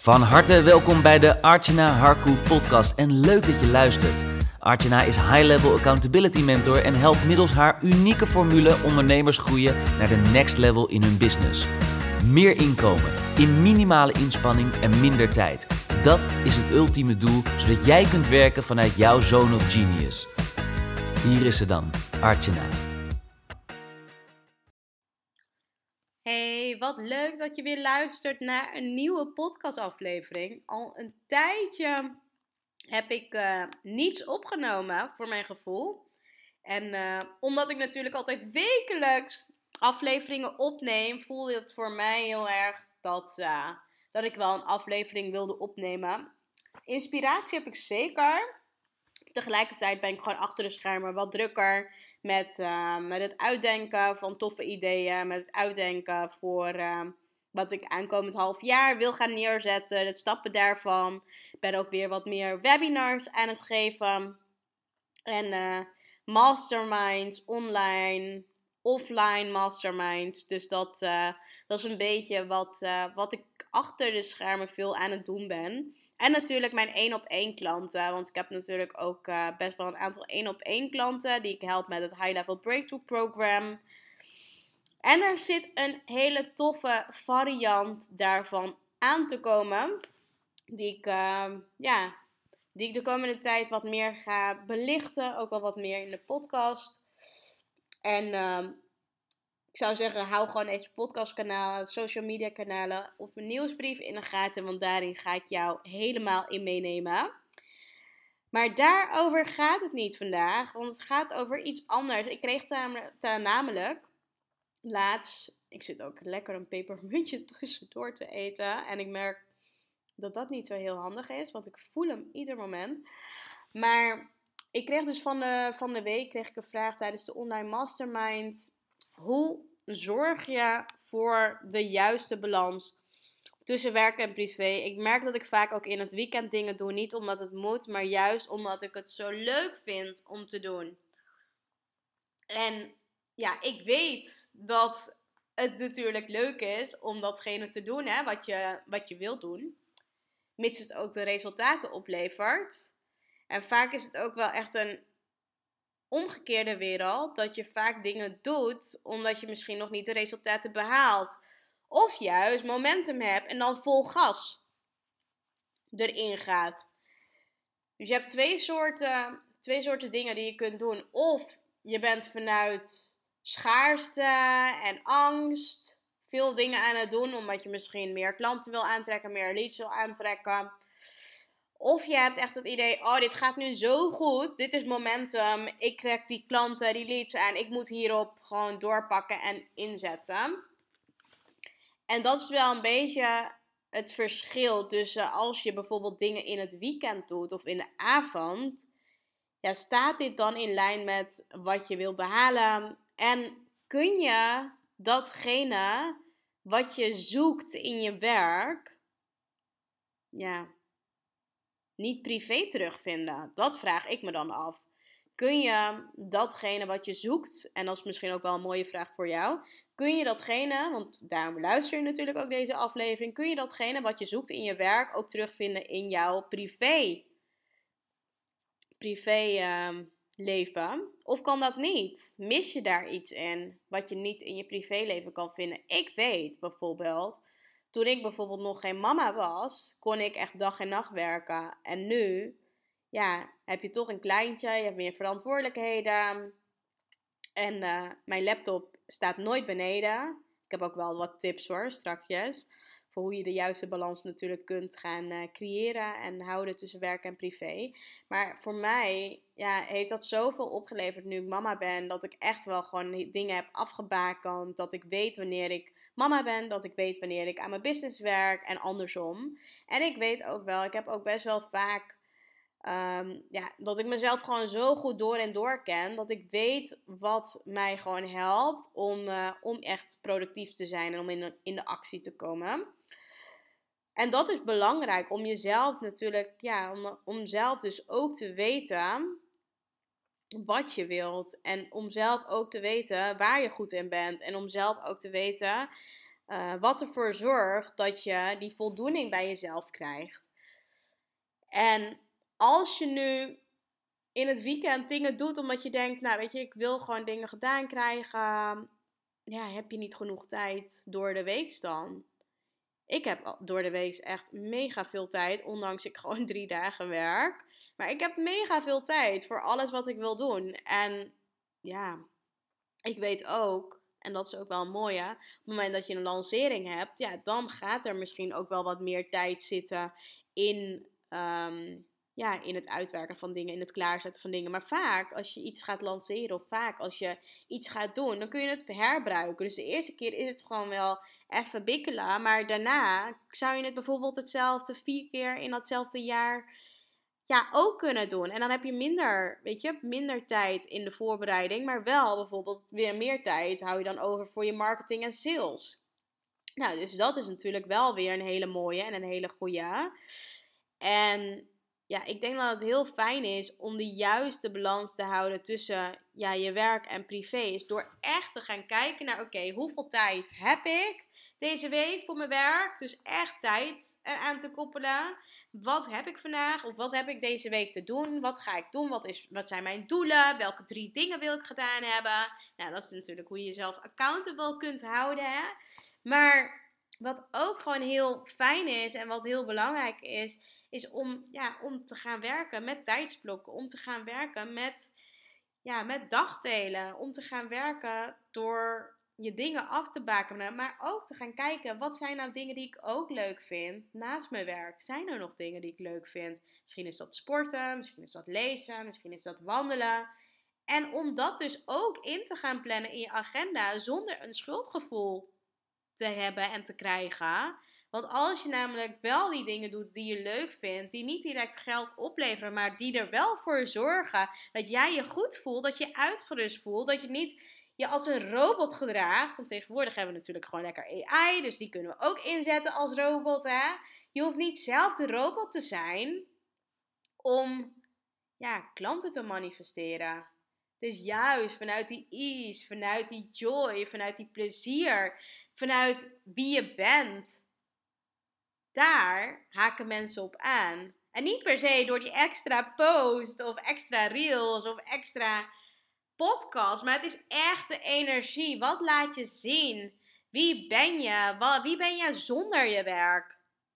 Van harte welkom bij de Archana Harku podcast en leuk dat je luistert. Archana is high-level accountability mentor en helpt middels haar unieke formule ondernemers groeien naar de next level in hun business. Meer inkomen, in minimale inspanning en minder tijd. Dat is het ultieme doel, zodat jij kunt werken vanuit jouw zone of genius. Hier is ze dan, Archana. Hey, wat leuk dat je weer luistert naar een nieuwe podcastaflevering. Al een tijdje heb ik niets opgenomen voor mijn gevoel. En omdat ik natuurlijk altijd wekelijks afleveringen opneem, voelde het voor mij heel erg dat ik wel een aflevering wilde opnemen. Inspiratie heb ik zeker. Tegelijkertijd ben ik gewoon achter de schermen wat drukker met het uitdenken van toffe ideeën. Met het uitdenken voor wat ik aankomend half jaar wil gaan neerzetten. De stappen daarvan. Ik ben ook weer wat meer webinars aan het geven. En masterminds, online, offline masterminds. Dus dat is een beetje wat ik achter de schermen veel aan het doen ben. En natuurlijk mijn 1-op-1 klanten. Want ik heb natuurlijk ook best wel een aantal 1-op-1 klanten die ik help met het High Level Breakthrough Program. En er zit een hele toffe variant daarvan aan te komen. Die ik de komende tijd wat meer ga belichten. Ook wel wat meer in de podcast. En ik zou zeggen, hou gewoon deze podcastkanaal, social media kanalen of mijn nieuwsbrief in de gaten. Want daarin ga ik jou helemaal in meenemen. Maar daarover gaat het niet vandaag. Want het gaat over iets anders. Ik kreeg namelijk laatst, ik zit ook lekker een pepermuntje tussendoor te eten. En ik merk dat dat niet zo heel handig is. Want ik voel hem ieder moment. Maar ik kreeg dus van de week een vraag tijdens de online mastermind. Hoe zorg je voor de juiste balans tussen werk en privé? Ik merk dat ik vaak ook in het weekend dingen doe. Niet omdat het moet, maar juist omdat ik het zo leuk vind om te doen. En ja, ik weet dat het natuurlijk leuk is om datgene te doen, hè, wat je wilt doen. Mits het ook de resultaten oplevert. En vaak is het ook wel echt een omgekeerde wereld, dat je vaak dingen doet omdat je misschien nog niet de resultaten behaalt. Of juist momentum hebt en dan vol gas erin gaat. Dus je hebt twee soorten dingen die je kunt doen. Of je bent vanuit schaarste en angst veel dingen aan het doen, omdat je misschien meer klanten wil aantrekken, meer leads wil aantrekken. Of je hebt echt het idee, oh, dit gaat nu zo goed, dit is momentum, ik trek die klanten, die leads aan, ik moet hierop gewoon doorpakken en inzetten. En dat is wel een beetje het verschil tussen als je bijvoorbeeld dingen in het weekend doet of in de avond. Ja, staat dit dan in lijn met wat je wil behalen? En kun je datgene wat je zoekt in je werk, niet privé terugvinden? Dat vraag ik me dan af. Kun je datgene wat je zoekt, en dat is misschien ook wel een mooie vraag voor jou, kun je datgene, want daarom luister je natuurlijk ook deze aflevering, kun je datgene wat je zoekt in je werk ook terugvinden in jouw privé leven? Of kan dat niet? Mis je daar iets in wat je niet in je privéleven kan vinden? Ik weet bijvoorbeeld, toen ik bijvoorbeeld nog geen mama was, kon ik echt dag en nacht werken. En nu, heb je toch een kleintje, je hebt meer verantwoordelijkheden. En mijn laptop staat nooit beneden. Ik heb ook wel wat tips hoor, strakjes. Voor hoe je de juiste balans natuurlijk kunt gaan creëren en houden tussen werk en privé. Maar voor mij heeft dat zoveel opgeleverd nu ik mama ben. Dat ik echt wel gewoon dingen heb afgebakend. Dat ik weet wanneer ik mama ben. Dat ik weet wanneer ik aan mijn business werk en andersom. En ik weet ook wel, ik heb ook best wel vaak dat ik mezelf gewoon zo goed door en door ken. Dat ik weet wat mij gewoon helpt om echt productief te zijn en om in de actie te komen. En dat is belangrijk om jezelf natuurlijk, om zelf dus ook te weten wat je wilt. En om zelf ook te weten waar je goed in bent. En om zelf ook te weten Wat ervoor zorgt dat je die voldoening bij jezelf krijgt. En als je nu in het weekend dingen doet omdat je denkt, nou weet je, ik wil gewoon dingen gedaan krijgen. Ja, heb je niet genoeg tijd door de week dan? Ik heb door de week echt mega veel tijd, ondanks ik gewoon 3 dagen werk. Maar ik heb mega veel tijd voor alles wat ik wil doen. En ja, ik weet ook, en dat is ook wel een mooie, op het moment dat je een lancering hebt, ja, dan gaat er misschien ook wel wat meer tijd zitten in, in het uitwerken van dingen, in het klaarzetten van dingen. Maar vaak als je iets gaat lanceren of vaak als je iets gaat doen, dan kun je het herbruiken. Dus de eerste keer is het gewoon wel even bikkelen, maar daarna zou je het bijvoorbeeld hetzelfde 4 keer in datzelfde jaar ook kunnen doen. En dan heb je minder tijd in de voorbereiding, maar wel bijvoorbeeld weer meer tijd hou je dan over voor je marketing en sales. Nou, dus dat is natuurlijk wel weer een hele mooie en een hele goede. En ja, ik denk dat het heel fijn is om de juiste balans te houden tussen je werk en privé. Is door echt te gaan kijken naar, oké, hoeveel tijd heb ik deze week voor mijn werk? Dus echt tijd aan te koppelen. Wat heb ik vandaag of wat heb ik deze week te doen? Wat ga ik doen? Wat zijn mijn doelen? Welke 3 dingen wil ik gedaan hebben? Nou, dat is natuurlijk hoe je jezelf accountable kunt houden. Hè? Maar wat ook gewoon heel fijn is en wat heel belangrijk is om te gaan werken met tijdsblokken. Om te gaan werken met dagdelen. Om te gaan werken door je dingen af te bakenen. Maar ook te gaan kijken, wat zijn nou dingen die ik ook leuk vind naast mijn werk? Zijn er nog dingen die ik leuk vind? Misschien is dat sporten, misschien is dat lezen, misschien is dat wandelen. En om dat dus ook in te gaan plannen in je agenda zonder een schuldgevoel te hebben en te krijgen. Want als je namelijk wel die dingen doet die je leuk vindt, die niet direct geld opleveren, maar die er wel voor zorgen dat jij je goed voelt, dat je uitgerust voelt, dat je niet je als een robot gedraagt. Want tegenwoordig hebben we natuurlijk gewoon lekker AI, dus die kunnen we ook inzetten als robot. Hè? Je hoeft niet zelf de robot te zijn om klanten te manifesteren. Dus juist vanuit die ease, vanuit die joy, vanuit die plezier, vanuit wie je bent, daar haken mensen op aan. En niet per se door die extra post of extra reels of extra podcast, maar het is echt de energie. Wat laat je zien? Wie ben je? Wie ben je zonder je werk?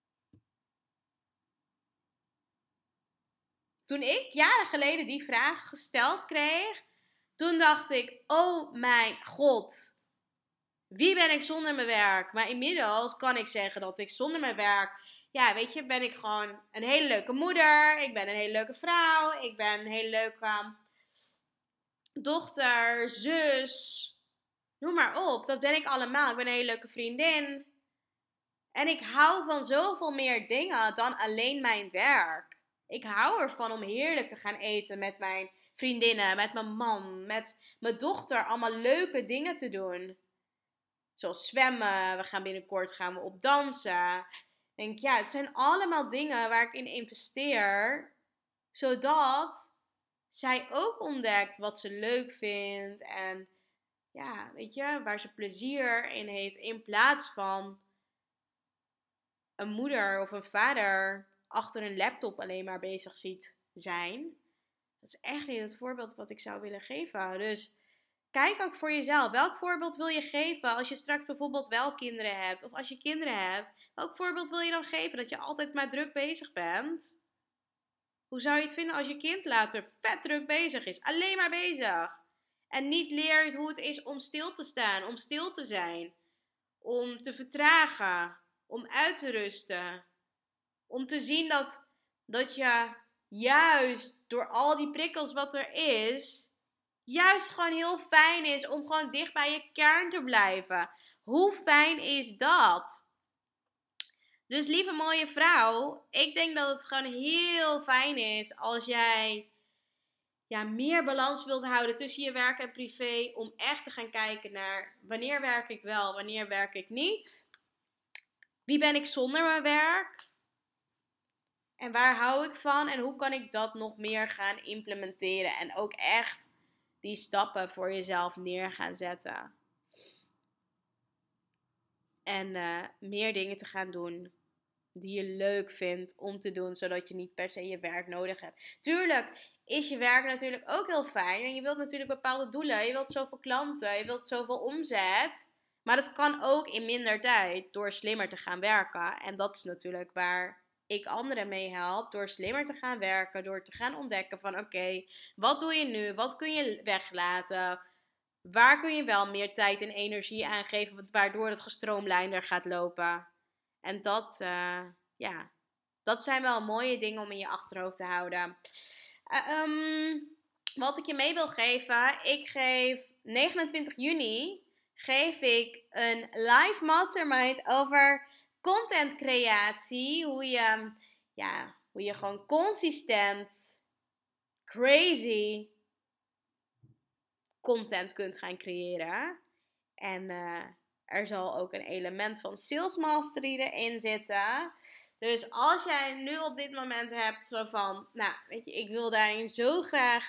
Toen ik jaren geleden die vraag gesteld kreeg, toen dacht ik, oh mijn god, wie ben ik zonder mijn werk? Maar inmiddels kan ik zeggen dat ik zonder mijn werk, ben ik gewoon een hele leuke moeder. Ik ben een hele leuke vrouw. Ik ben een hele leuke dochter, zus. Noem maar op, dat ben ik allemaal. Ik ben een hele leuke vriendin. En ik hou van zoveel meer dingen dan alleen mijn werk. Ik hou ervan om heerlijk te gaan eten met mijn vriendinnen, met mijn man, met mijn dochter. Allemaal leuke dingen te doen. Zoals zwemmen, gaan we op dansen. Ik denk, het zijn allemaal dingen waar ik in investeer. Zodat zij ook ontdekt wat ze leuk vindt. En waar ze plezier in heeft. In plaats van een moeder of een vader achter een laptop alleen maar bezig ziet zijn. Dat is echt niet het voorbeeld wat ik zou willen geven. Dus kijk ook voor jezelf. Welk voorbeeld wil je geven als je straks bijvoorbeeld wel kinderen hebt? Of als je kinderen hebt. Welk voorbeeld wil je dan geven? Dat je altijd maar druk bezig bent? Hoe zou je het vinden als je kind later vet druk bezig is? Alleen maar bezig. En niet leert hoe het is om stil te staan. Om stil te zijn. Om te vertragen. Om uit te rusten. Om te zien dat je juist door al die prikkels wat er is, juist gewoon heel fijn is om gewoon dicht bij je kern te blijven. Hoe fijn is dat? Dus lieve mooie vrouw, ik denk dat het gewoon heel fijn is als jij meer balans wilt houden tussen je werk en privé. Om echt te gaan kijken naar wanneer werk ik wel, wanneer werk ik niet. Wie ben ik zonder mijn werk? En waar hou ik van? En hoe kan ik dat nog meer gaan implementeren? En ook echt die stappen voor jezelf neer gaan zetten. En meer dingen te gaan doen die je leuk vindt om te doen, zodat je niet per se je werk nodig hebt. Tuurlijk is je werk natuurlijk ook heel fijn. En je wilt natuurlijk bepaalde doelen. Je wilt zoveel klanten, je wilt zoveel omzet. Maar dat kan ook in minder tijd door slimmer te gaan werken. En dat is natuurlijk waar ik anderen mee help. Door slimmer te gaan werken, door te gaan ontdekken van oké, wat doe je nu? Wat kun je weglaten? Waar kun je wel meer tijd en energie aan geven, waardoor het gestroomlijnder gaat lopen? En dat zijn wel mooie dingen om in je achterhoofd te houden. Wat ik je mee wil geven, ik geef 29 juni een live mastermind over content creatie. Hoe je gewoon consistent, crazy content kunt gaan creëren. En er zal ook een element van sales mastery erin zitten. Dus als jij nu op dit moment hebt zo van, nou, weet je, ik wil daarin zo graag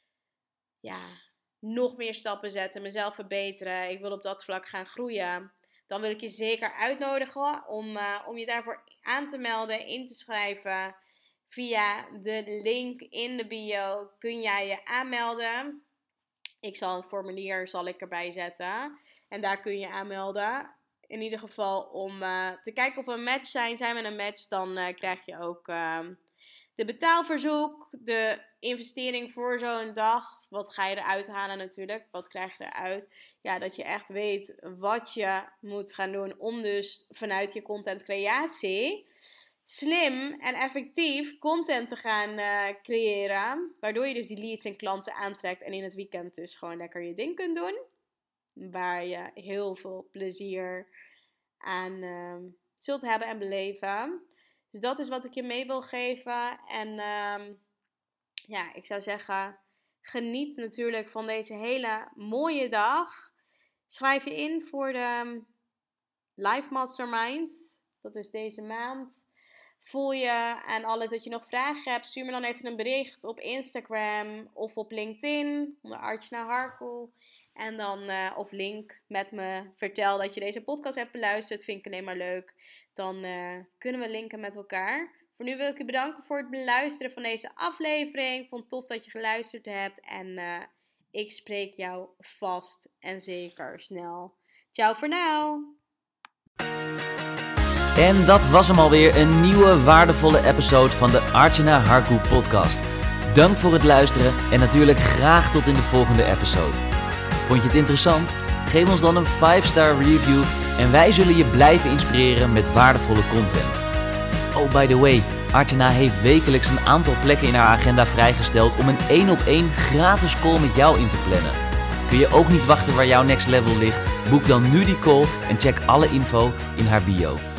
nog meer stappen zetten, mezelf verbeteren. Ik wil op dat vlak gaan groeien. Dan wil ik je zeker uitnodigen om je daarvoor aan te melden, in te schrijven. Via de link in de bio kun jij je aanmelden. Ik zal een formulier erbij zetten. En daar kun je aanmelden. In ieder geval om te kijken of we een match zijn. Zijn we een match, dan krijg je ook de betaalverzoek. De investering voor zo'n dag. Wat ga je eruit halen natuurlijk? Wat krijg je eruit? Ja, dat je echt weet wat je moet gaan doen om dus vanuit je content creatie slim en effectief content te gaan creëren. Waardoor je dus die leads en klanten aantrekt en in het weekend dus gewoon lekker je ding kunt doen. Waar je heel veel plezier aan zult hebben en beleven. Dus dat is wat ik je mee wil geven. En ik zou zeggen, geniet natuurlijk van deze hele mooie dag. Schrijf je in voor de live mastermind. Dat is deze maand. Voel je aan alles dat je nog vragen hebt, stuur me dan even een bericht op Instagram of op LinkedIn onder Archana Harku. En dan of link met me, vertel dat je deze podcast hebt beluisterd, vind ik alleen maar leuk. Dan kunnen we linken met elkaar. Voor nu wil ik je bedanken voor het beluisteren van deze aflevering. Ik vond het tof dat je geluisterd hebt en ik spreek jou vast en zeker snel. Ciao voor nu! En dat was hem alweer, een nieuwe waardevolle episode van de Archana Harku podcast. Dank voor het luisteren en natuurlijk graag tot in de volgende episode. Vond je het interessant? Geef ons dan een 5-star review en wij zullen je blijven inspireren met waardevolle content. Oh, by the way, Archana heeft wekelijks een aantal plekken in haar agenda vrijgesteld om een 1-op-1 gratis call met jou in te plannen. Kun je ook niet wachten waar jouw next level ligt? Boek dan nu die call en check alle info in haar bio.